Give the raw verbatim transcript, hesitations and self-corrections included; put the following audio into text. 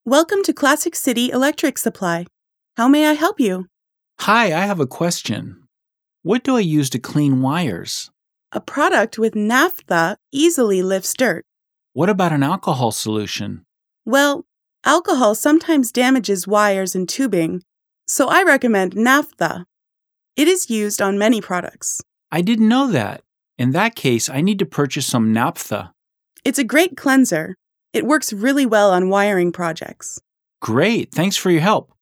Welcome to Classic City Electric Supply. How may I help you? Hi, I have a question. What do I use to clean wires? A product with naphtha easily lifts dirt. What about an alcohol solution? Well, alcohol sometimes damages wires and tubing, so I recommend naphtha. It is used on many products. I didn't know that. In that case, I need to purchase some naphtha. It's a great cleanser. It works really well on wiring projects. Great, thanks for your help.